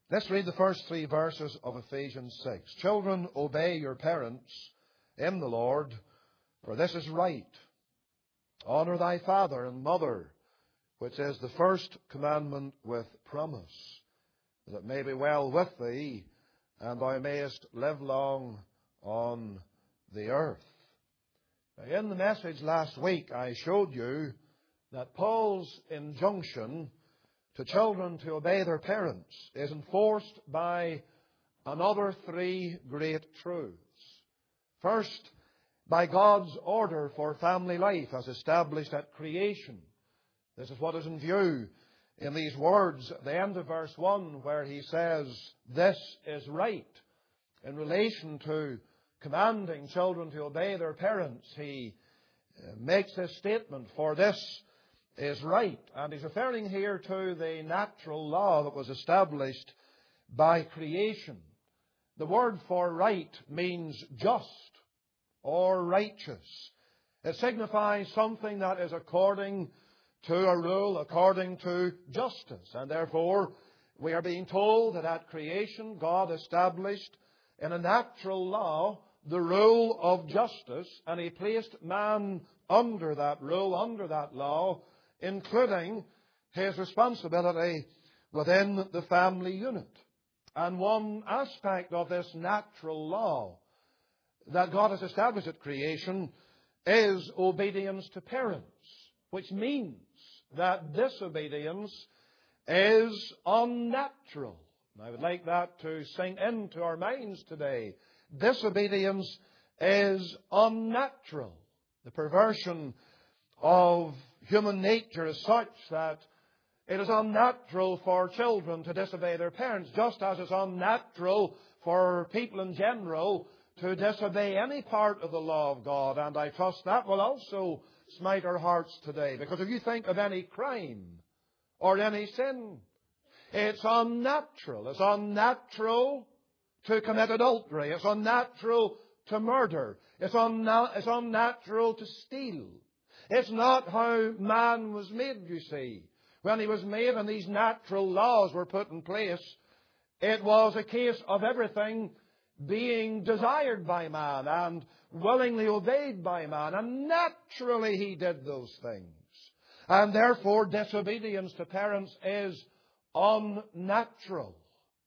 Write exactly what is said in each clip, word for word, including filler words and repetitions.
Let's read the first three verses of Ephesians six. Children, obey your parents in the Lord, for this is right. Honor thy father and mother, which is the first commandment with promise, that it may be well with thee, and thou mayest live long on the earth. Now, in the message last week, I showed you that Paul's injunction to children to obey their parents is enforced by another three great truths. First, by God's order for family life as established at creation. This is what is in view in these words at the end of verse one, where he says, this is right. In relation to commanding children to obey their parents, he makes this statement, for this is right. And he's referring here to the natural law that was established by creation. The word for right means just or righteous. It signifies something that is according to a rule, according to justice. And therefore, we are being told that at creation, God established in a natural law the rule of justice, and He placed man under that rule, under that law, including his responsibility within the family unit. And one aspect of this natural law that God has established at creation is obedience to parents, which means that disobedience is unnatural. And I would like that to sink into our minds today. Disobedience is unnatural. The perversion of human nature is such that it is unnatural for children to disobey their parents, just as it's unnatural for people in general to disobey any part of the law of God. And I trust that will also smite our hearts today. Because if you think of any crime or any sin, it's unnatural. It's unnatural to commit adultery. It's unnatural to murder. It's, unna- it's unnatural to steal. It's not how man was made, you see. When he was made and these natural laws were put in place, it was a case of everything being desired by man and willingly obeyed by man. And naturally he did those things. And therefore disobedience to parents is unnatural.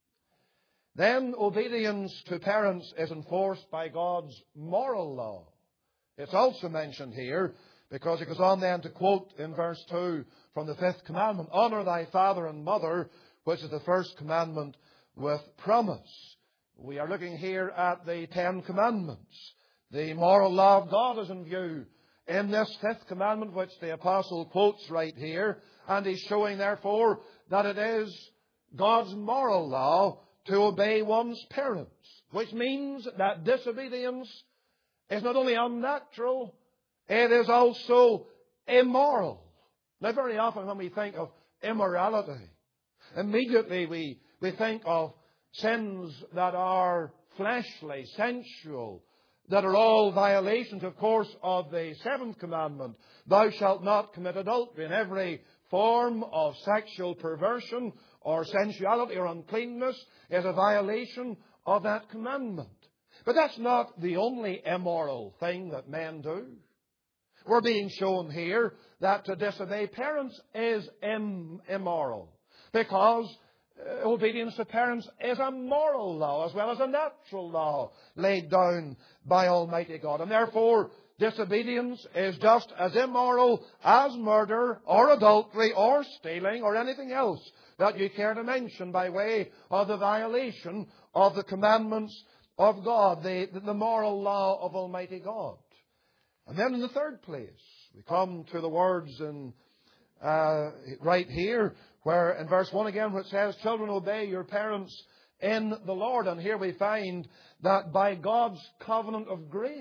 Then obedience to parents is enforced by God's moral law. It's also mentioned here because it goes on then to quote in verse two from the fifth commandment, honor thy father and mother, which is the first commandment with promise. We are looking here at the Ten Commandments. The moral law of God is in view in this fifth commandment, which the apostle quotes right here. And he's showing, therefore, that it is God's moral law to obey one's parents, which means that disobedience is not only unnatural, it is also immoral. Now, very often when we think of immorality, immediately we, we think of sins that are fleshly, sensual, that are all violations, of course, of the seventh commandment. Thou shalt not commit adultery. And every form of sexual perversion or sensuality or uncleanness is a violation of that commandment. But that's not the only immoral thing that men do. We're being shown here that to disobey parents is im- immoral because uh, obedience to parents is a moral law as well as a natural law laid down by Almighty God. And therefore, disobedience is just as immoral as murder or adultery or stealing or anything else that you care to mention by way of the violation of the commandments of God, the, the moral law of Almighty God. And then in the third place, we come to the words in, uh, right here, where in verse one again, where it says, children, obey your parents in the Lord. And here we find that by God's covenant of grace,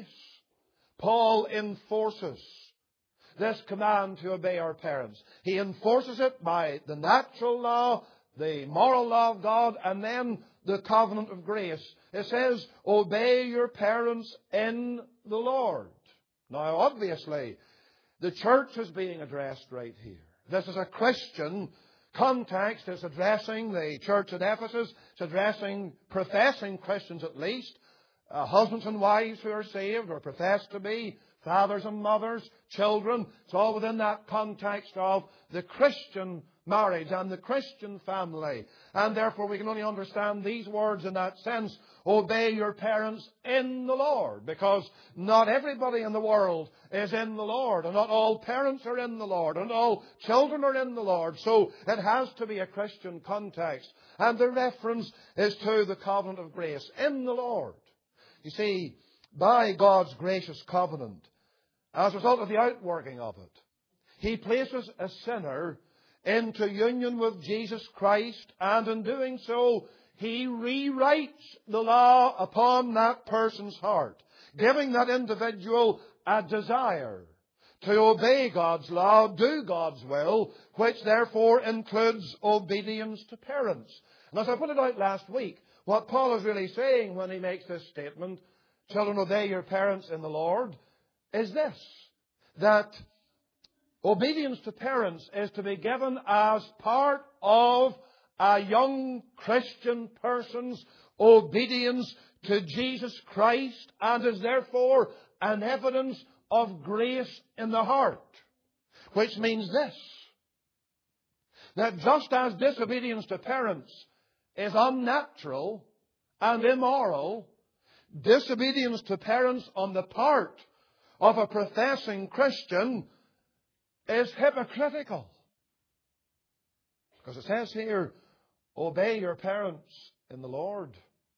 Paul enforces this command to obey our parents. He enforces it by the natural law, the moral law of God, and then the covenant of grace. It says, obey your parents in the Lord. Now, obviously, the church is being addressed right here. This is a Christian context is addressing the church at Ephesus. It's addressing professing Christians at least, uh, husbands and wives who are saved or profess to be, fathers and mothers, children. It's all within that context of the Christian marriage and the Christian family. And therefore we can only understand these words in that sense. Obey your parents in the Lord. Because not everybody in the world is in the Lord. And not all parents are in the Lord. And all children are in the Lord. So it has to be a Christian context. And the reference is to the covenant of grace in the Lord. You see, by God's gracious covenant, as a result of the outworking of it, He places a sinner into union with Jesus Christ, and in doing so, He rewrites the law upon that person's heart, giving that individual a desire to obey God's law, do God's will, which therefore includes obedience to parents. And as I put it out last week, what Paul is really saying when he makes this statement, children, obey your parents in the Lord, is this, that obedience to parents is to be given as part of a young Christian person's obedience to Jesus Christ, and is therefore an evidence of grace in the heart. Which means this, that just as disobedience to parents is unnatural and immoral, disobedience to parents on the part of a professing Christian is hypocritical. Because it says here, obey your parents in the Lord.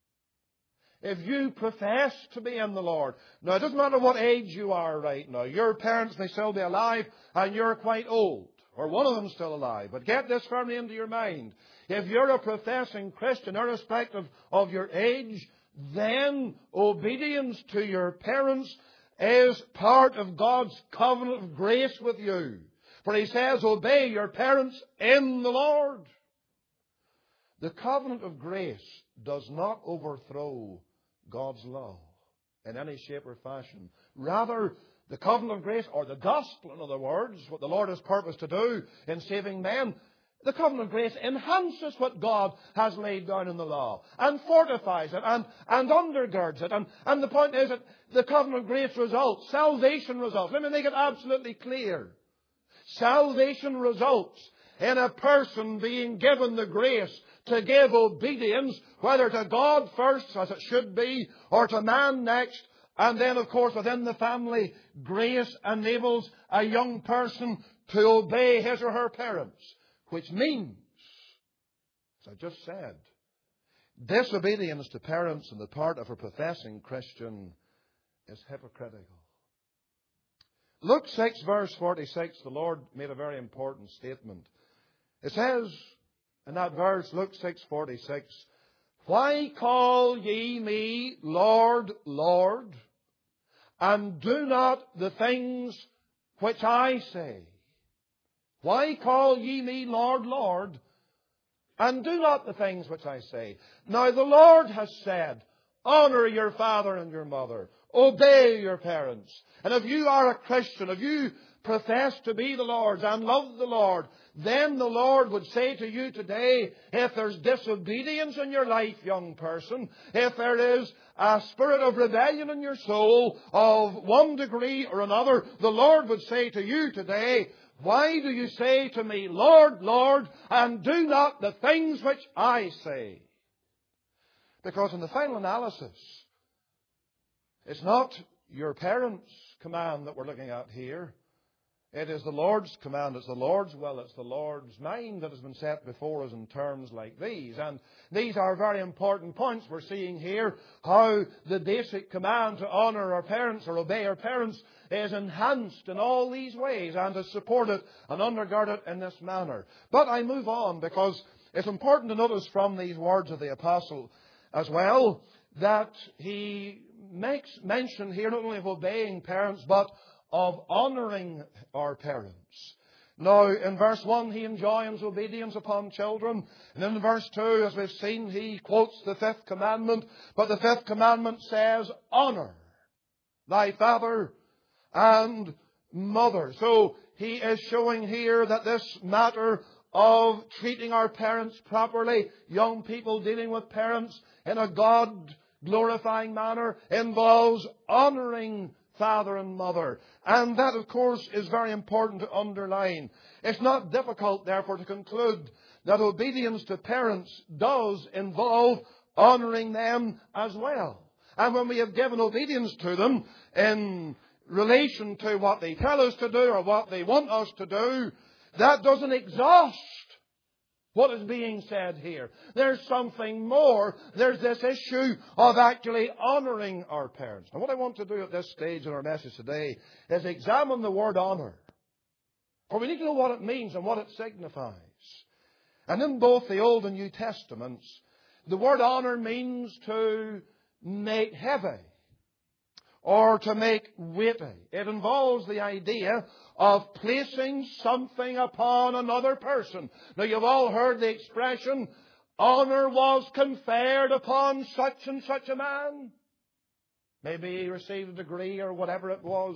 If you profess to be in the Lord, now it doesn't matter what age you are right now. Your parents may still be alive and you're quite old, or one of them's still alive. But get this firmly into your mind. If you're a professing Christian, irrespective of your age, then obedience to your parents is part of God's covenant of grace with you. For He says, obey your parents in the Lord. The covenant of grace does not overthrow God's law in any shape or fashion. Rather, the covenant of grace, or the gospel, in other words, what the Lord has purposed to do in saving men, the covenant of grace enhances what God has laid down in the law and fortifies it and, and undergirds it. And, and the point is that the covenant of grace results, salvation results. Let me make it absolutely clear. Salvation results in a person being given the grace to give obedience, whether to God first, as it should be, or to man next. And then, of course, within the family, grace enables a young person to obey his or her parents. Which means, as I just said, disobedience to parents on the part of a professing Christian is hypocritical. Luke six, verse forty-six, the Lord made a very important statement. It says in that verse, Luke six, forty-six, why call ye me Lord, Lord, and do not the things which I say? Why call ye me Lord, Lord, and do not the things which I say? Now the Lord has said, honor your father and your mother. Obey your parents. And if you are a Christian, if you profess to be the Lord's and love the Lord, then the Lord would say to you today, if there's disobedience in your life, young person, if there is a spirit of rebellion in your soul of one degree or another, the Lord would say to you today, why do you say to me, Lord, Lord, and do not the things which I say? Because in the final analysis, it's not your parents' command that we're looking at here. It is the Lord's command. It's the Lord's will. It's the Lord's mind that has been set before us in terms like these. And these are very important points. We're seeing here how the basic command to honour our parents or obey our parents is enhanced in all these ways and is supported and undergirded in this manner. But I move on because it's important to notice from these words of the Apostle as well that he makes mention here not only of obeying parents but of honouring our parents. Now, in verse one, he enjoins obedience upon children. And in verse two, as we've seen, he quotes the fifth commandment. But the fifth commandment says, honour thy father and mother. So he is showing here that this matter of treating our parents properly, young people dealing with parents in a God-glorifying manner, involves honouring father and mother. And that, of course, is very important to underline. It's not difficult, therefore, to conclude that obedience to parents does involve honouring them as well. And when we have given obedience to them in relation to what they tell us to do or what they want us to do, that doesn't exhaust what is being said here. There's something more. There's this issue of actually honouring our parents. And what I want to do at this stage in our message today is examine the word honour. For we need to know what it means and what it signifies. And in both the Old and New Testaments, the word honour means to make heavy or to make weighty. It involves the idea of placing something upon another person. Now, you've all heard the expression, honour was conferred upon such and such a man. Maybe he received a degree or whatever it was.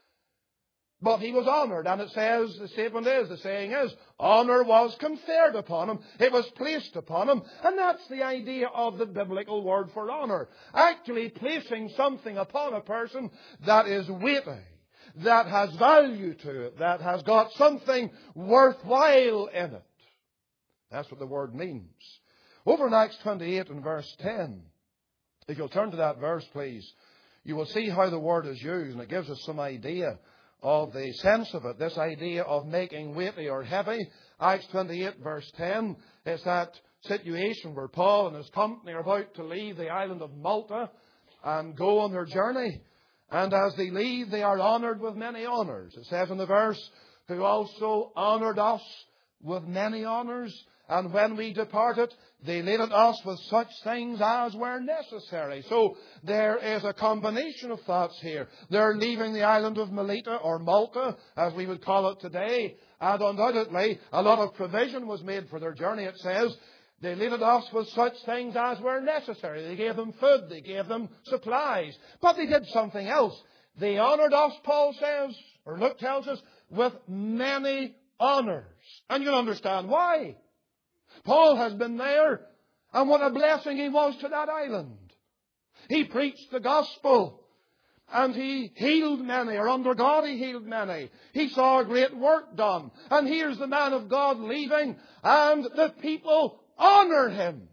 But he was honoured, and it says, the statement is, the saying is, honour was conferred upon him. It was placed upon him. And that's the idea of the biblical word for honour. Actually placing something upon a person that is weighty, that has value to it, that has got something worthwhile in it. That's what the word means. Over in Acts twenty-eight and verse ten, if you'll turn to that verse, please, you will see how the word is used, and it gives us some idea of the sense of it, this idea of making weighty or heavy. Acts twenty-eight verse ten is that situation where Paul and his company are about to leave the island of Malta and go on their journey. And as they leave, they are honoured with many honours. It says in the verse, who also honoured us with many honours. And when we departed, they laded us with such things as were necessary. So there is a combination of thoughts here. They're leaving the island of Melita, or Malta, as we would call it today. And undoubtedly, a lot of provision was made for their journey, it says. They laded us with such things as were necessary. They gave them food. They gave them supplies. But they did something else. They honoured us, Paul says, or Luke tells us, with many honours. And you'll understand why. Paul has been there, and what a blessing he was to that island. He preached the gospel, and he healed many, or under God he healed many. He saw a great work done. And here's the man of God leaving, and the people honour him.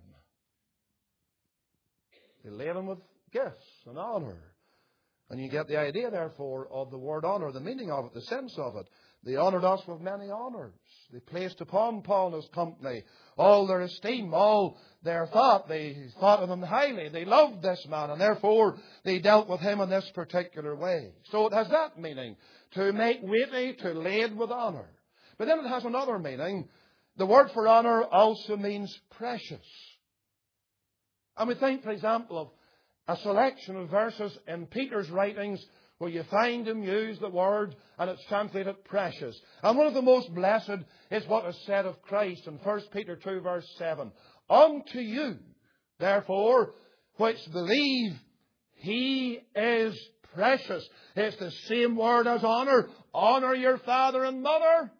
They lay him with gifts and honour. And you get the idea, therefore, of the word honour, the meaning of it, the sense of it. They honoured us with many honours. They placed upon Paul and his company all their esteem, all their thought. They thought of him highly. They loved this man, and therefore they dealt with him in this particular way. So it has that meaning, to make weighty, to lade with honour. But then it has another meaning. The word for honour also means precious. And we think, for example, of a selection of verses in Peter's writings where you find him use the word, and it's translated precious. And one of the most blessed is what is said of Christ in First Peter two verse seven. Unto you, therefore, which believe, he is precious. It's the same word as honour. Honour your father and mother.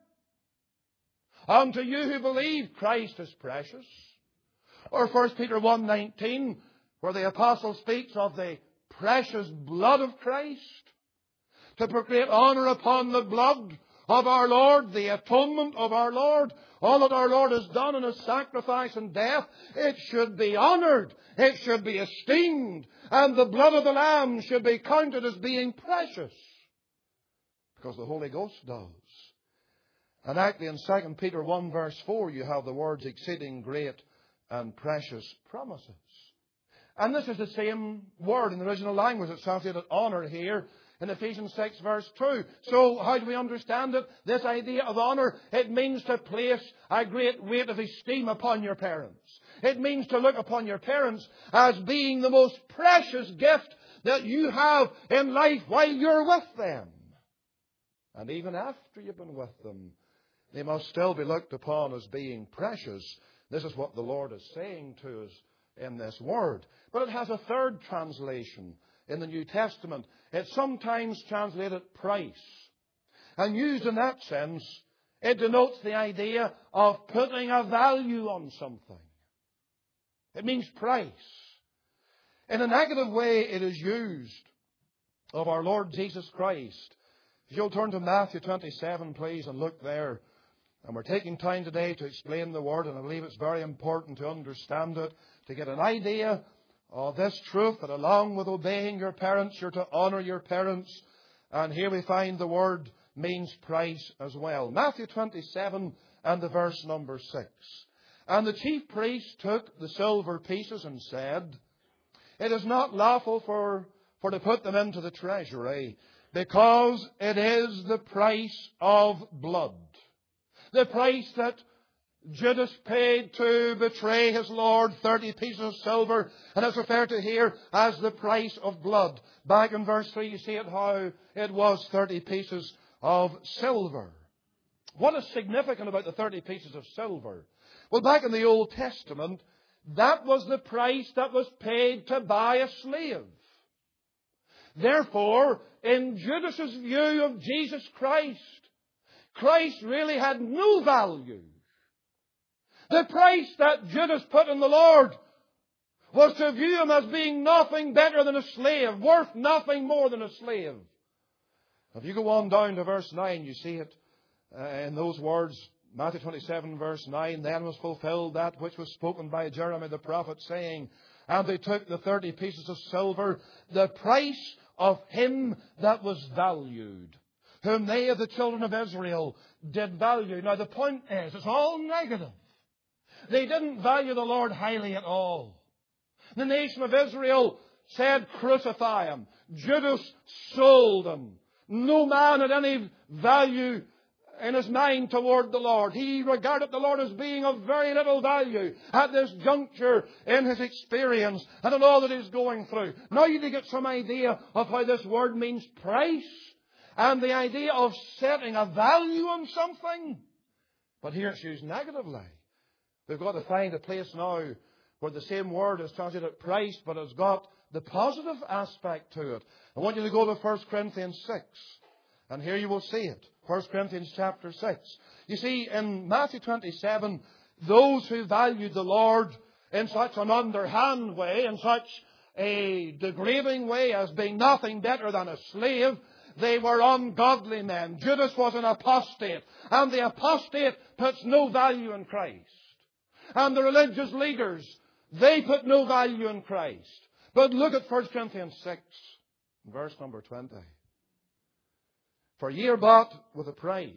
Unto you who believe, Christ is precious. Or First Peter one nineteen, where the apostle speaks of the precious blood of Christ. To put great honour upon the blood of our Lord, the atonement of our Lord, all that our Lord has done in His sacrifice and death, it should be honoured, it should be esteemed, and the blood of the Lamb should be counted as being precious, because the Holy Ghost does. And actually in Second Peter one verse four you have the words exceeding great and precious promises. And this is the same word in the original language. It's translated honour here in Ephesians six verse two. So how do we understand it? This idea of honour, it means to place a great weight of esteem upon your parents. It means to look upon your parents as being the most precious gift that you have in life while you're with them. And even after you've been with them, they must still be looked upon as being precious. This is what the Lord is saying to us in this word. But it has a third translation in the New Testament. It's sometimes translated price. And used in that sense, It denotes the idea of putting a value on something. It means price. In a negative way, it is used of our Lord Jesus Christ. If you'll turn to Matthew twenty-seven, please, and look there. And we're taking time today to explain the Word, and I believe it's very important to understand it, to get an idea of this truth, that along with obeying your parents, you're to honour your parents. And here we find the word means price as well. Matthew twenty-seven and the verse number six. And the chief priest took the silver pieces and said, It is not lawful for, for to put them into the treasury, because it is the price of blood. The price that Judas paid to betray his Lord, thirty pieces of silver, and it's referred to here as the price of blood. Back in verse three, you see it how it was thirty pieces of silver. What is significant about the thirty pieces of silver? Well, back in the Old Testament, that was the price that was paid to buy a slave. Therefore, in Judas's view of Jesus Christ, Christ really had no value. The price that Judas put on the Lord was to view him as being nothing better than a slave, worth nothing more than a slave. If you go on down to verse nine, you see it uh, in those words, Matthew twenty-seven, verse nine, Then was fulfilled that which was spoken by Jeremiah the prophet, saying, And they took the thirty pieces of silver, the price of him that was valued, whom they of the children of Israel did value. Now the point is, it's all negative. They didn't value the Lord highly at all. The nation of Israel said, Crucify him. Judas sold him. No man had any value in his mind toward the Lord. He regarded the Lord as being of very little value at this juncture in his experience and in all that he's going through. Now you get some idea of how this word means price and the idea of setting a value on something. But here it's used negatively. We've got to find a place now where the same word is translated price, but it's got the positive aspect to it. I want you to go to First Corinthians six. And here you will see it. First Corinthians chapter six. You see, in Matthew twenty-seven, those who valued the Lord in such an underhand way, in such a degrading way as being nothing better than a slave, they were ungodly men. Judas was an apostate. And the apostate puts no value in Christ. And the religious leaders, they put no value in Christ. But look at First Corinthians six, verse number twenty. For ye are bought with a price.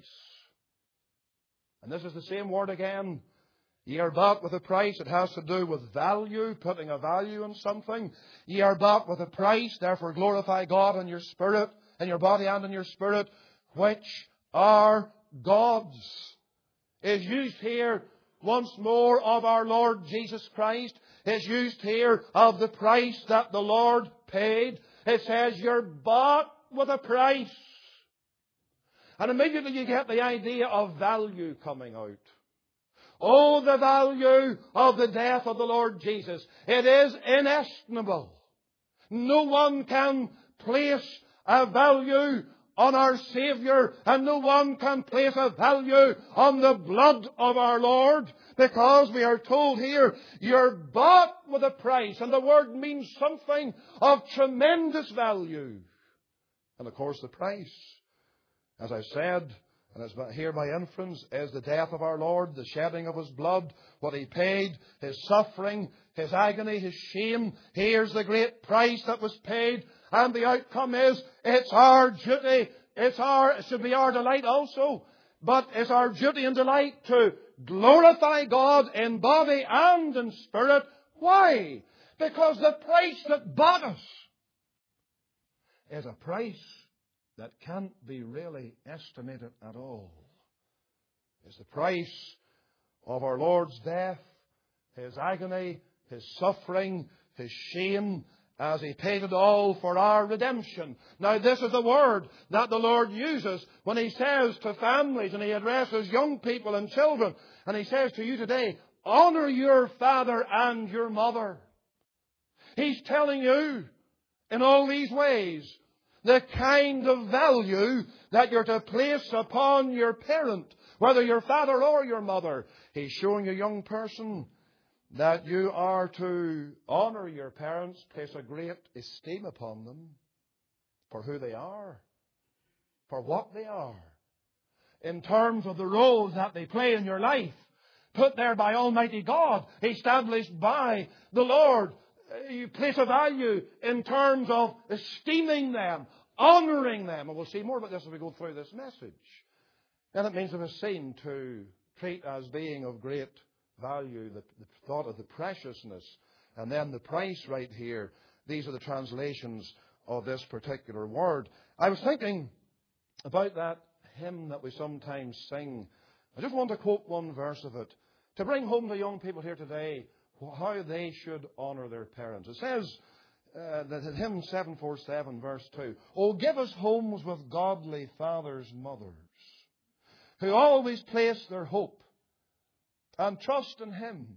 And this is the same word again. Ye are bought with a price. It has to do with value, putting a value on something. Ye are bought with a price. Therefore glorify God in your spirit, in your body and in your spirit, which are God's. Is used here once more of our Lord Jesus Christ. Is used here of the price that the Lord paid. It says you're bought with a price. And immediately you get the idea of value coming out. Oh, the value of the death of the Lord Jesus. It is inestimable. No one can place a value on our Savior, and no one can place a value on the blood of our Lord, because we are told here, you're bought with a price, and the word means something of tremendous value. And of course the price, as I said, and it's here by inference, is the death of our Lord, the shedding of His blood, what He paid, His suffering, His agony, His shame. Here's the great price that was paid. And the outcome is, it's our duty, it's our, it should be our delight also, but it's our duty and delight to glorify God in body and in spirit. Why? Because the price that bought us is a price that can't be really estimated at all. It's the price of our Lord's death, His agony, His suffering, His shame, as He paid it all for our redemption. Now this is the word that the Lord uses when He says to families, and He addresses young people and children, and He says to you today, honor your father and your mother. He's telling you in all these ways the kind of value that you're to place upon your parent. whether your father or your mother. He's showing you, young person, that you are to honour your parents, place a great esteem upon them for who they are, for what they are, in terms of the roles that they play in your life, put there by Almighty God, established by the Lord. You place a value in terms of esteeming them, honouring them. And we'll see more about this as we go through this message. And it means of a sin to treat as being of great value, the, the thought of the preciousness, and then the price right here. These are the translations of this particular word. I was thinking about that hymn that we sometimes sing. I just want to quote one verse of it to bring home to young people here today how they should honour their parents. It says, uh, that in hymn seven forty-seven, verse two, "O give us homes with godly fathers, mothers, who always place their hope and trust in Him,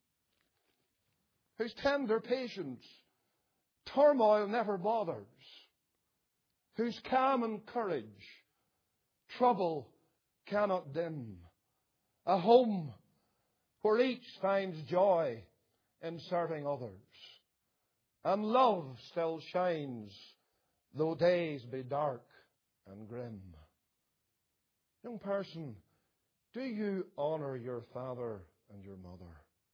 whose tender patience turmoil never bothers, whose calm and courage trouble cannot dim, a home where each finds joy in serving others, and love still shines though days be dark and grim." Young person, do you honour your father and your mother?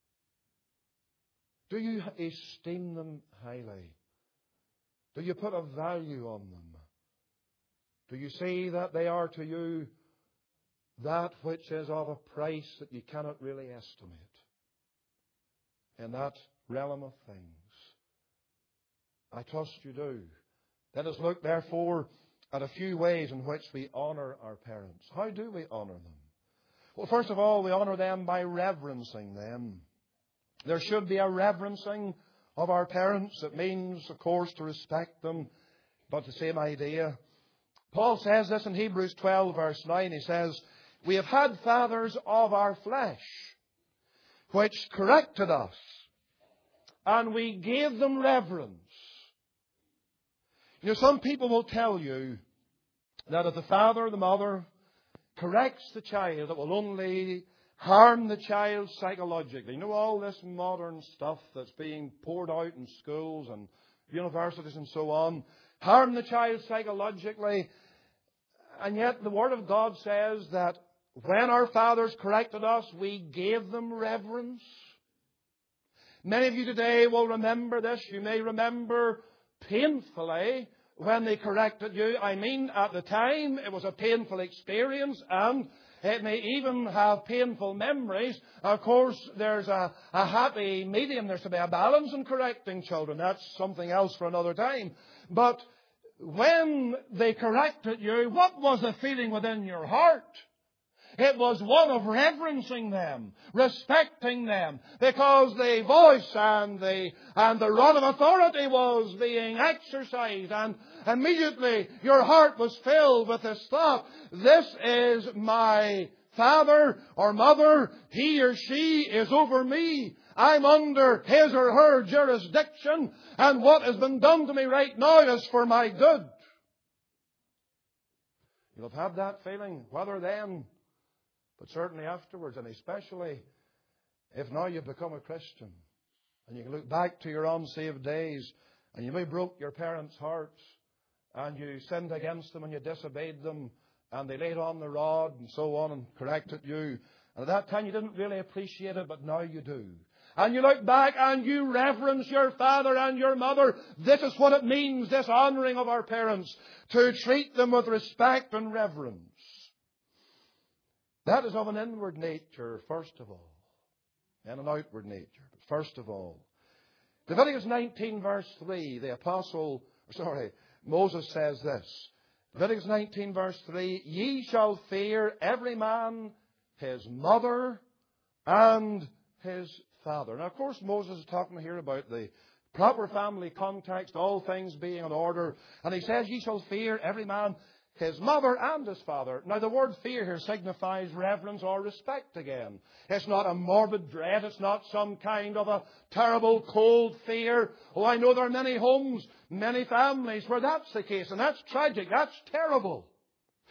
Do you esteem them highly? Do you put a value on them? Do you see that they are to you that which is of a price that you cannot really estimate in that realm of things? I trust you do. Let us look, therefore, at a few ways in which we honour our parents. How do we honour them? Well, first of all, we honour them by reverencing them. There should be a reverencing of our parents. It means, of course, to respect them, but the same idea. Paul says this in Hebrews twelve, verse nine. He says, "We have had fathers of our flesh, which corrected us, and we gave them reverence." You know, some people will tell you that if the father or the mother corrects the child, it will only harm the child psychologically. You know, all this modern stuff that's being poured out in schools and universities and so on, harm the child psychologically. And yet the Word of God says that when our fathers corrected us, we gave them reverence. Many of you today will remember this. You may remember painfully when they corrected you. I mean, at the time, it was a painful experience, and it may even have painful memories. Of course, there's a, a happy medium. There's to be a balance in correcting children. That's something else for another time. But when they corrected you, what was the feeling within your heart? It was one of reverencing them, respecting them, because the voice and the, and the rod of authority was being exercised, and immediately your heart was filled with this thought: this is my father or mother, he or she is over me, I'm under his or her jurisdiction, and what has been done to me right now is for my good. You'll have had that feeling, whether then, but certainly afterwards, and especially if now you've become a Christian and you can look back to your unsaved days and you may broke your parents' hearts and you sinned against them and you disobeyed them and they laid on the rod and so on and corrected you. And at that time you didn't really appreciate it, but now you do. And you look back and you reverence your father and your mother. This is what it means, this honouring of our parents, to treat them with respect and reverence. That is of an inward nature, first of all, and an outward nature. But first of all, Leviticus nineteen, verse three, the apostle, sorry, Moses says this. Leviticus nineteen, verse three, "Ye shall fear every man his mother and his father." Now, of course, Moses is talking here about the proper family context, all things being in order. And he says, "Ye shall fear every man his mother and his father." Now, the word fear here signifies reverence or respect again. It's not a morbid dread. It's not some kind of a terrible cold fear. Oh, I know there are many homes, many families where that's the case, and that's tragic. That's terrible.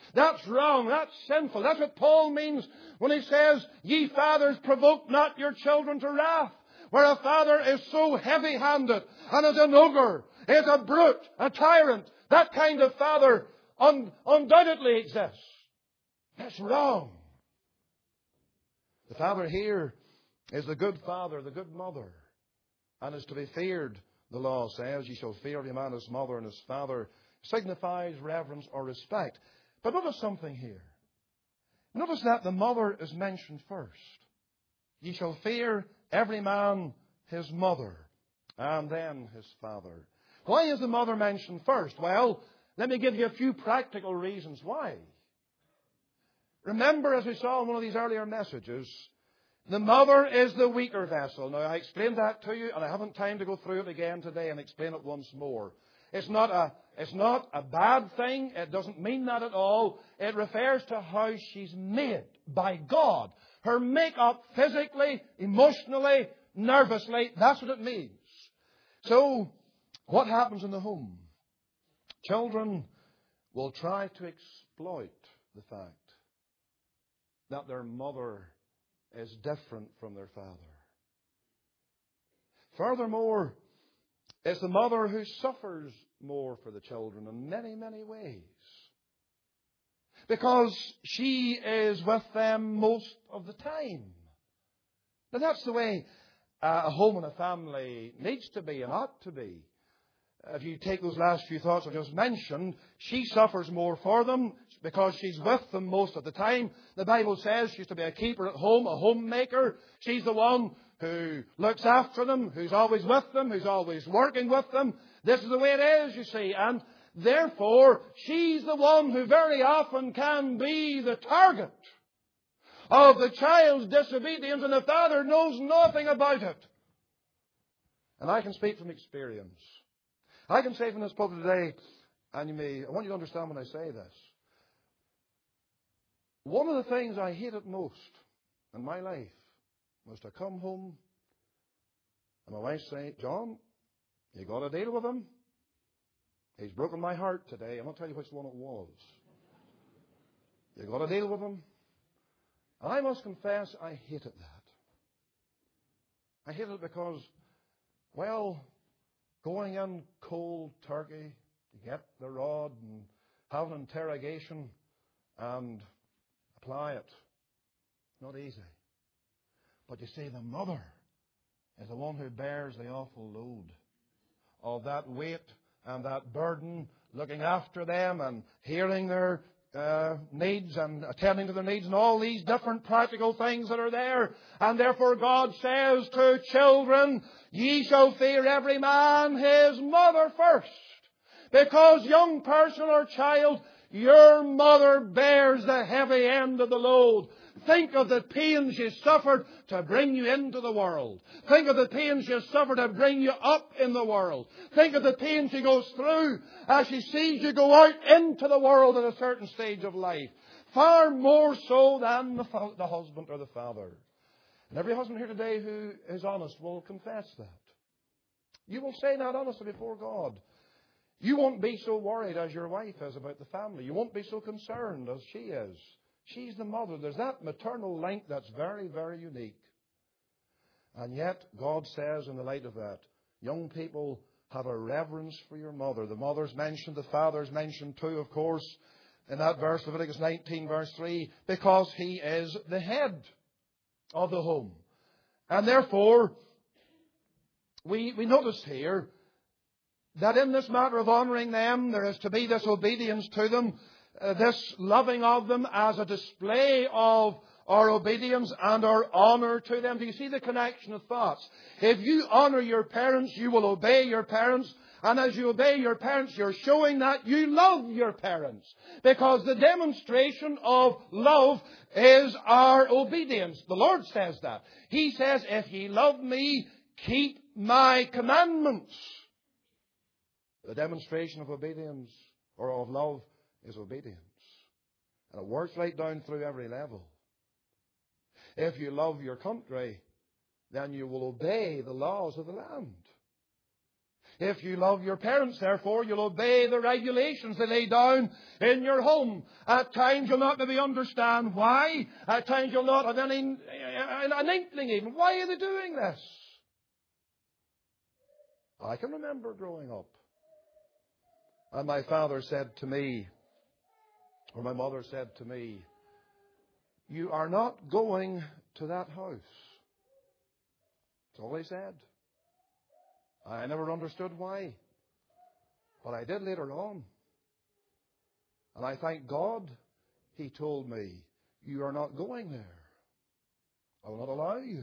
That's wrong. That's sinful. That's what Paul means when he says, ye fathers, provoke not your children to wrath. Where a father is so heavy-handed and is an ogre, is a brute, a tyrant, that kind of father un- undoubtedly exists. That's wrong. The father here is the good father, the good mother, and is to be feared, the law says. Ye shall fear every man his mother and his father. Signifies reverence or respect. But notice something here. Notice that the mother is mentioned first. Ye shall fear every man his mother and then his father. Why is the mother mentioned first? Well, let me give you a few practical reasons why. Remember, as we saw in one of these earlier messages, the mother is the weaker vessel. Now, I explained that to you, and I haven't time to go through it again today and explain it once more. It's not a, it's not a bad thing. It doesn't mean that at all. It refers to how she's made by God. Her makeup physically, emotionally, nervously, that's what it means. So, what happens in the home? Children will try to exploit the fact that their mother is different from their father. Furthermore, it's the mother who suffers more for the children in many, many ways. Because she is with them most of the time. Now that's the way a home and a family needs to be and ought to be. If you take those last few thoughts I just mentioned, she suffers more for them because she's with them most of the time. The Bible says she's to be a keeper at home, a homemaker. She's the one who looks after them, who's always with them, who's always working with them. This is the way it is, you see. And therefore, she's the one who very often can be the target of the child's disobedience, and the father knows nothing about it. And I can speak from experience. I can say from this pulpit today, and you may, I want you to understand when I say this. One of the things I hated most in my life was to come home and my wife say, John, you got to deal with him. He's broken my heart today. I'm not telling you which one it was. You got to deal with him. And I must confess, I hated that. I hated it because, well, going in cold turkey to get the rod and have an interrogation and apply it. Not easy. But you see, the mother is the one who bears the awful load of that weight and that burden, looking after them and hearing their uh, needs and attending to their needs and all these different practical things that are there. And therefore God says to children, ye shall fear every man his mother first. Because, young person or child, your mother bears the heavy end of the load. Think of the pain she suffered to bring you into the world. Think of the pain she suffered to bring you up in the world. Think of the pain she goes through as she sees you go out into the world at a certain stage of life. Far more so than the, the husband or the father. And every husband here today who is honest will confess that. You will say that honestly before God. You won't be so worried as your wife is about the family. You won't be so concerned as she is. She's the mother. There's that maternal link that's very, very unique. And yet, God says in the light of that, young people, have a reverence for your mother. The mother's mentioned, the father's mentioned too, of course, in that verse, Leviticus nineteen, verse three, because he is the head of the home. And therefore, we, we notice here that in this matter of honouring them, there is to be this obedience to them, uh, this loving of them as a display of our obedience and our honour to them. Do you see the connection of thoughts? If you honour your parents, you will obey your parents. And as you obey your parents, you're showing that you love your parents. Because the demonstration of love is our obedience. The Lord says that. He says, if ye love me, keep my commandments. The demonstration of obedience or of love is obedience. And it works right down through every level. If you love your country, then you will obey the laws of the land. If you love your parents, therefore, you'll obey the regulations they lay down in your home. At times you'll not maybe understand why. At times you'll not have any, an inkling even. Why are they doing this? I can remember growing up. And my father said to me, or my mother said to me, "You are not going to that house." That's all they said. I never understood why. But I did later on. And I thank God He told me, "You are not going there. I will not allow you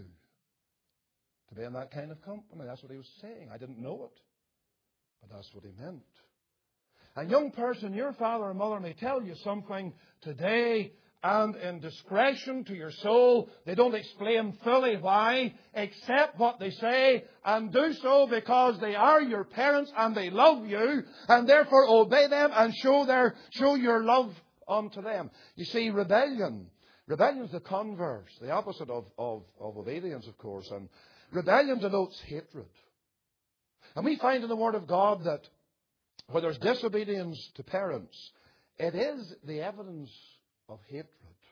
to be in that kind of company." That's what He was saying. I didn't know it. But that's what He meant. And young person, your father and mother may tell you something today, and in discretion to your soul, they don't explain fully why, except what they say, and do so because they are your parents and they love you, and therefore obey them and show their show your love unto them. You see, rebellion. Rebellion is the converse, the opposite of, of, of obedience, of course. And rebellion denotes hatred. And we find in the Word of God that where there's disobedience to parents, it is the evidence of hatred.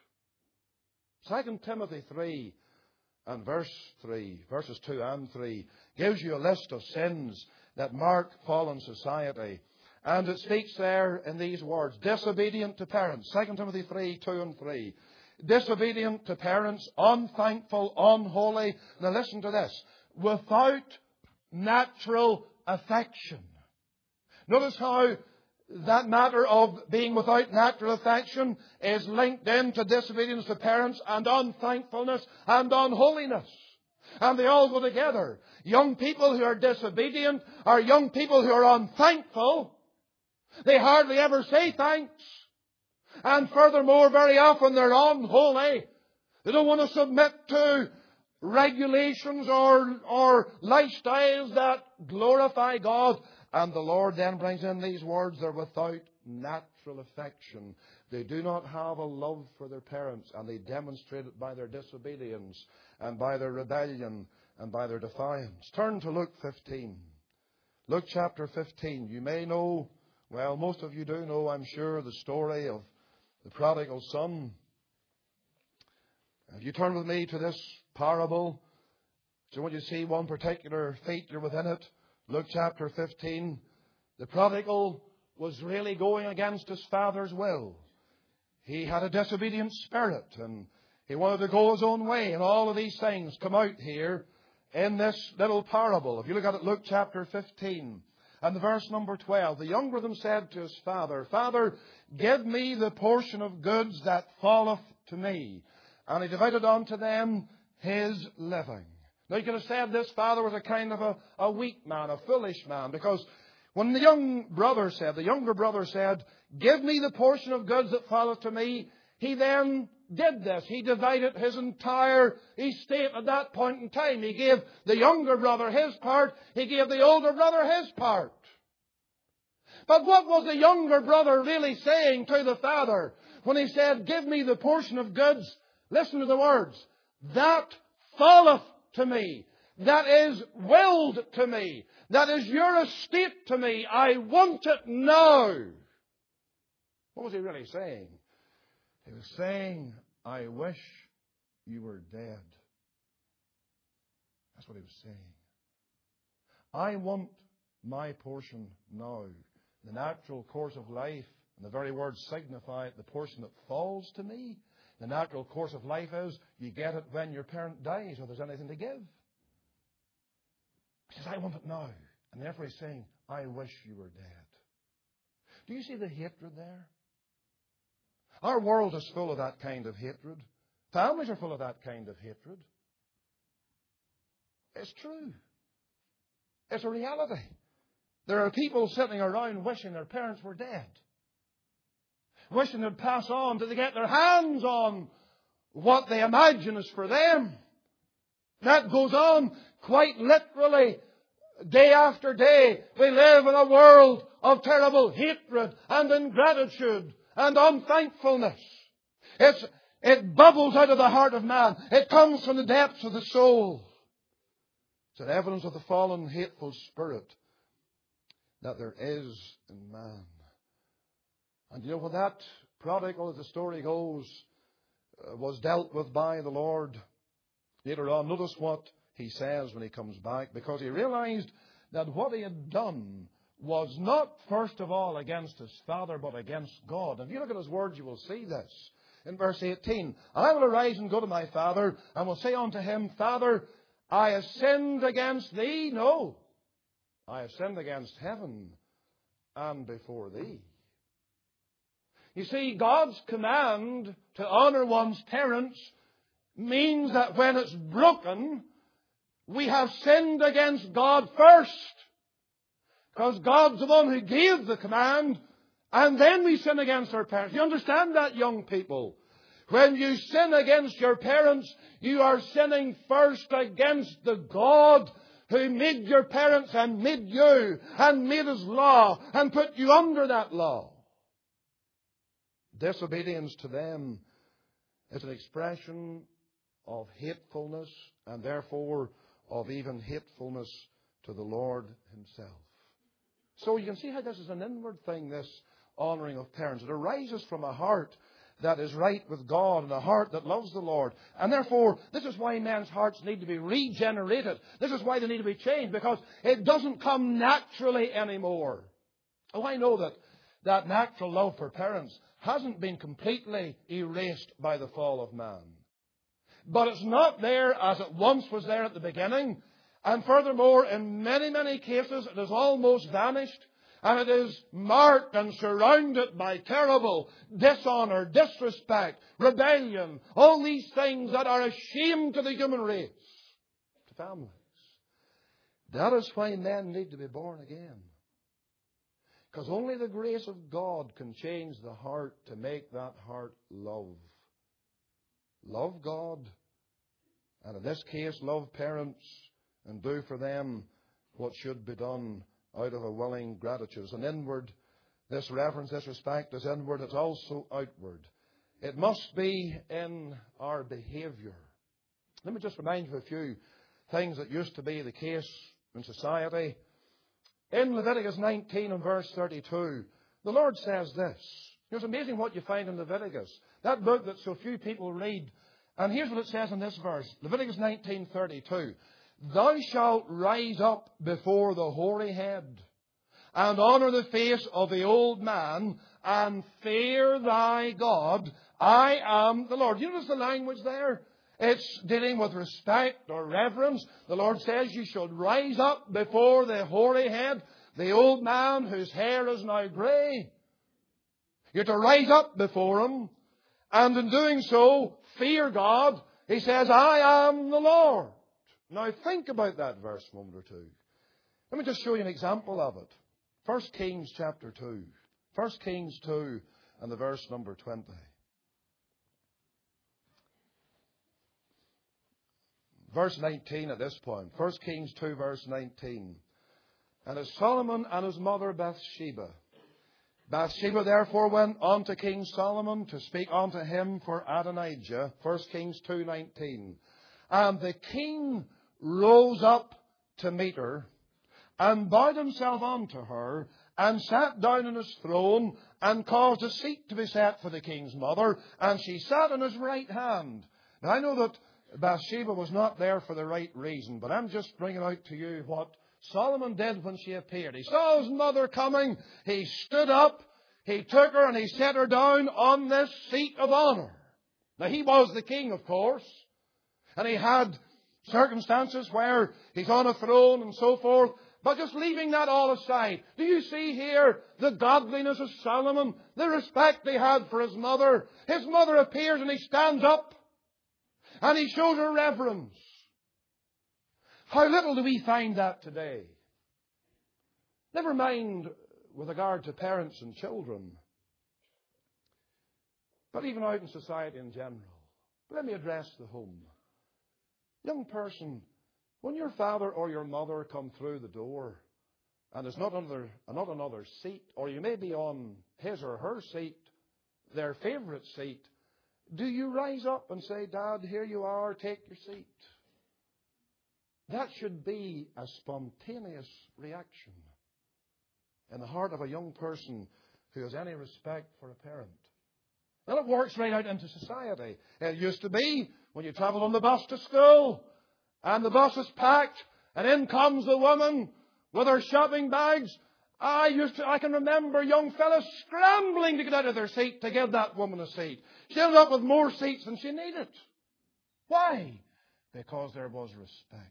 Second Timothy three and verse three, verses two and three, gives you a list of sins that mark fallen society. And it speaks there in these words: disobedient to parents. Second Timothy three, two and three. Disobedient to parents, unthankful, unholy. Now listen to this. Without natural affection. Notice how that matter of being without natural affection is linked in to disobedience to parents and unthankfulness and unholiness. And they all go together. Young people who are disobedient are young people who are unthankful. They hardly ever say thanks. And furthermore, very often they're unholy. They don't want to submit to regulations or, or lifestyles that glorify God. And the Lord then brings in these words: they're without natural affection. They do not have a love for their parents, and they demonstrate it by their disobedience and by their rebellion and by their defiance. Turn to Luke fifteen. Luke chapter fifteen. You may know, well, most of you do know, I'm sure, the story of the prodigal son. If you turn with me to this parable, so I want you to see one particular feature within it. Luke chapter fifteen. The prodigal was really going against his father's will. He had a disobedient spirit and he wanted to go his own way. And all of these things come out here in this little parable. If you look at it, Luke chapter fifteen and the verse number twelve. The younger of them said to his father, "Father, give me the portion of goods that falleth to me." And he divided unto them his living. Now you could have said this father was a kind of a, a weak man, a foolish man, because when the young brother said, the younger brother said, "Give me the portion of goods that falleth to me," he then did this. He divided his entire estate at that point in time. He gave the younger brother his part. He gave the older brother his part. But what was the younger brother really saying to the father when he said, "Give me the portion of goods"? Listen to the words. "That falleth to me. That is willed to me. That is your estate to me. I want it now." What was he really saying? He was saying, "I wish you were dead." That's what he was saying. I want my portion now. The natural course of life, and the very words signify it, the portion that falls to me. The natural course of life is you get it when your parent dies or there's anything to give. He says, "I want it now." And therefore he's saying, "I wish you were dead." Do you see the hatred there? Our world is full of that kind of hatred. Families are full of that kind of hatred. It's true. It's a reality. There are people sitting around wishing their parents were dead. Wishing they'd pass on till they get their hands on what they imagine is for them. That goes on quite literally day after day. We live in a world of terrible hatred and ingratitude and unthankfulness. It's, it bubbles out of the heart of man. It comes from the depths of the soul. It's an evidence of the fallen, hateful spirit that there is in man. And you know, when that prodigal, as the story goes, uh, was dealt with by the Lord, later on, notice what he says when he comes back, because he realized that what he had done was not, first of all, against his father, but against God. And if you look at his words, you will see this. In verse eighteen, I will arise and go to my father, and will say unto him, Father, I have sinned against thee. No, I have sinned against heaven and before thee. You see, God's command to honor one's parents means that when it's broken, we have sinned against God first. Because God's the one who gave the command, and then we sin against our parents. You understand that, young people? When you sin against your parents, you are sinning first against the God who made your parents and made you and made His law and put you under that law. Disobedience to them is an expression of hatefulness, and therefore of even hatefulness to the Lord Himself. So you can see how this is an inward thing, this honouring of parents. It arises from a heart that is right with God and a heart that loves the Lord. And therefore, this is why men's hearts need to be regenerated. This is why they need to be changed, because it doesn't come naturally anymore. Oh, I know that that natural love for parents hasn't been completely erased by the fall of man. But it's not there as it once was there at the beginning. And furthermore, in many, many cases, it has almost vanished. And it is marked and surrounded by terrible dishonour, disrespect, rebellion, all these things that are a shame to the human race, to families. That is why men need to be born again. Because only the grace of God can change the heart to make that heart love. Love God, and in this case, love parents, and do for them what should be done out of a willing gratitude. It's an inward, this reverence, this respect is inward, it's also outward. It must be in our behaviour. Let me just remind you of a few things that used to be the case in society. In Leviticus nineteen and verse thirty-two, the Lord says this. It's amazing what you find in Leviticus, that book that so few people read. And here's what it says in this verse, Leviticus nineteen thirty-two. Thou shalt rise up before the hoary head, and honour the face of the old man, and fear thy God. I am the Lord. You notice the language there? It's dealing with respect or reverence. The Lord says you should rise up before the hoary head, the old man whose hair is now grey. You're to rise up before him, and in doing so, fear God. He says, I am the Lord. Now think about that verse a moment or two. Let me just show you an example of it. First Kings chapter two. First Kings two and the verse number twenty. Verse nineteen at this point. First Kings two verse nineteen. And as Solomon and his mother Bathsheba. Bathsheba therefore went unto King Solomon to speak unto him for Adonijah. First Kings two nineteen. And the king rose up to meet her, and bowed himself unto her, and sat down on his throne, and caused a seat to be set for the king's mother, and she sat on his right hand. Now I know that Bathsheba was not there for the right reason, but I'm just bringing out to you what Solomon did when she appeared. He saw his mother coming, he stood up, he took her, and he set her down on this seat of honour. Now he was the king, of course. And he had circumstances where he's on a throne and so forth. But just leaving that all aside, do you see here the godliness of Solomon? The respect he had for his mother. His mother appears and he stands up. And he shows her reverence. How little do we find that today? Never mind with regard to parents and children. But even out in society in general. But let me address the home. Young person, when your father or your mother come through the door and there's not another, not another seat, or you may be on his or her seat, their favourite seat, do you rise up and say, Dad, here you are, take your seat? That should be a spontaneous reaction. in the heart of a young person who has any respect for a parent. Well, it works right out into society. It used to be when you travelled on the bus to school and the bus is packed and in comes the woman with her shopping bags. I used to, I can remember young fellas scrambling to get out of their seat to give that woman a seat. She ended up with more seats than she needed. Why? Because there was respect.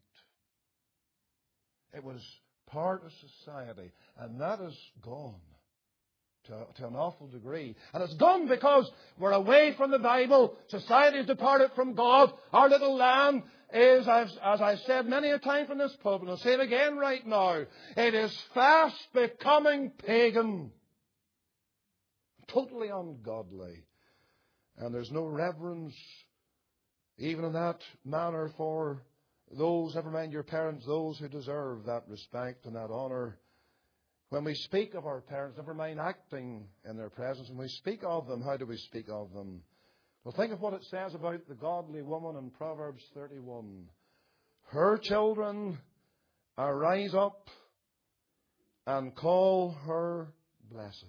It was part of society, and that is gone to, to an awful degree. And it's gone because we're away from the Bible. Society has departed from God. Our little land is, as, as I've said many a time from this pulpit, and I'll say it again right now, it is fast becoming pagan. Totally ungodly. And there's no reverence, even in that manner, for those, never mind your parents, those who deserve that respect and that honour. When we speak of our parents, never mind acting in their presence, when we speak of them, how do we speak of them? Well, think of what it says about the godly woman in Proverbs thirty-one. Her children arise up and call her blessed.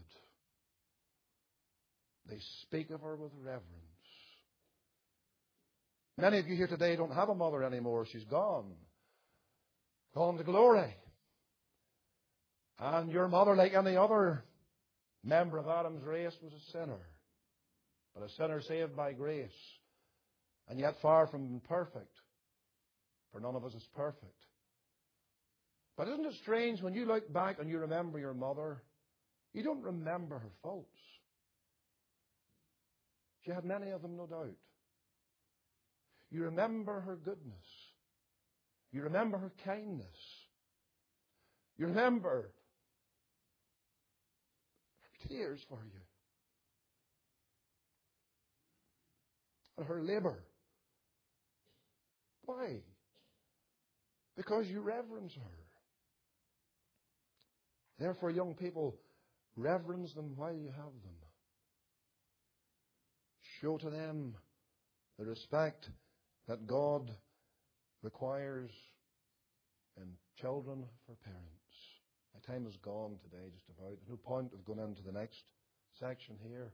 They speak of her with reverence. Many of you here today don't have a mother anymore. She's gone. Gone to glory. And your mother, like any other member of Adam's race, was a sinner. But a sinner saved by grace. And yet far from perfect. For none of us is perfect. But isn't it strange when you look back and you remember your mother, you don't remember her faults. She had many of them, no doubt. You remember her goodness. You remember her kindness. You remember her tears for you. And her labour. Why? Because you reverence her. Therefore, young people, reverence them while you have them. Show to them the respect that God requires in children for parents. My time is gone today, just about. There's no point of going into the next section here.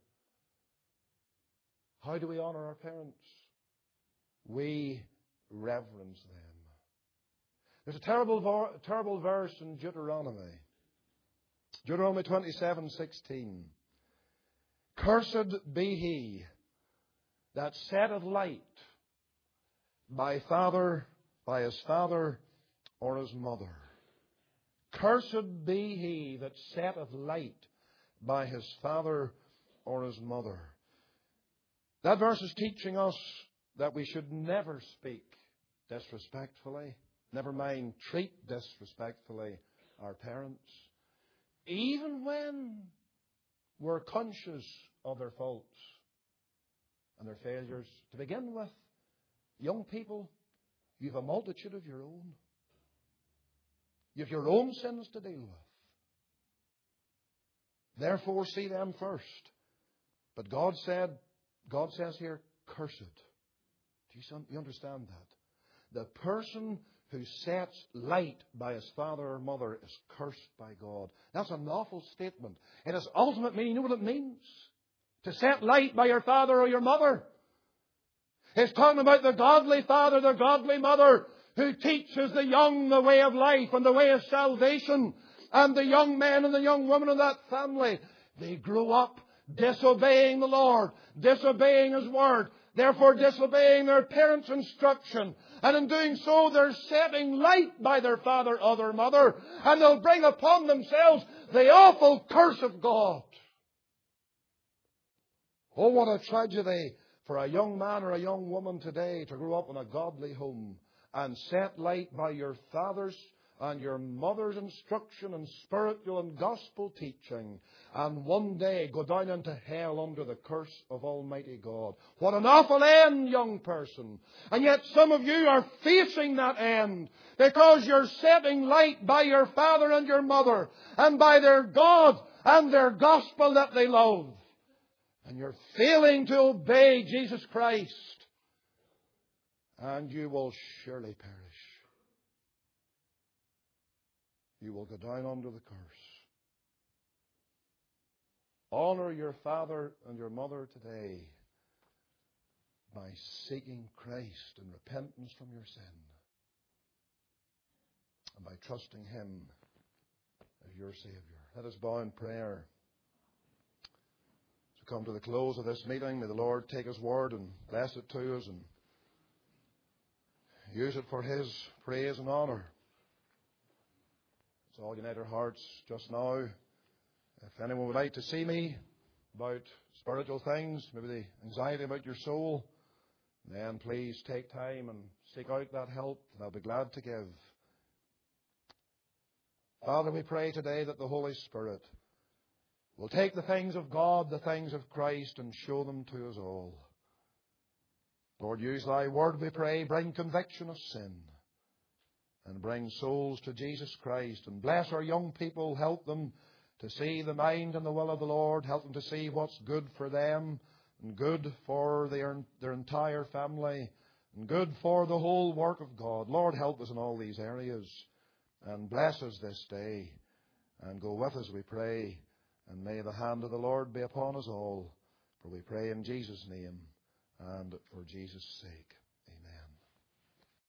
How do we honour our parents? We reverence them. There's a terrible, terrible verse in Deuteronomy. Deuteronomy twenty-seven sixteen. Cursed be he that setteth light by father, by his father or his mother. Cursed be he that setteth light by his father or his mother. That verse is teaching us that we should never speak disrespectfully, never mind treat disrespectfully our parents, even when we're conscious of their faults and their failures. To begin with, young people, you have a multitude of your own. You have your own sins to deal with. Therefore, see them first. But God said, God says here, cursed. Do you, you understand that? The person who sets light by his father or mother is cursed by God. That's an awful statement. It has ultimate meaning. You know what it means? To set light by your father or your mother. It's talking about the godly father, the godly mother, who teaches the young the way of life and the way of salvation. And the young men and the young women of that family, they grow up disobeying the Lord, disobeying His Word, therefore disobeying their parents' instruction. And in doing so, they're setting light by their father or their mother. And they'll bring upon themselves the awful curse of God. Oh, what a tragedy for a young man or a young woman today to grow up in a godly home and set light by your father's and your mother's instruction and spiritual and gospel teaching, and one day go down into hell under the curse of Almighty God. What an awful end, young person. And yet some of you are facing that end because you're setting light by your father and your mother and by their God and their gospel that they love. And you're failing to obey Jesus Christ. And you will surely perish. You will go down under the curse. Honor your father and your mother today by seeking Christ in repentance from your sin and by trusting Him as your Saviour. Let us bow in prayer. As we come to the close of this meeting, may the Lord take His word and bless it to us and use it for His praise and honour. Let's all unite our hearts just now. If anyone would like to see me about spiritual things, maybe the anxiety about your soul, then please take time and seek out that help, and I'll be glad to give. Father, we pray today that the Holy Spirit will take the things of God, the things of Christ, and show them to us all. Lord, use Thy word, we pray. Bring conviction of sin and bring souls to Jesus Christ. And bless our young people. Help them to see the mind and the will of the Lord. Help them to see what's good for them and good for their, their entire family and good for the whole work of God. Lord, help us in all these areas and bless us this day and go with us, we pray. And may the hand of the Lord be upon us all. For we pray in Jesus' name and for Jesus' sake.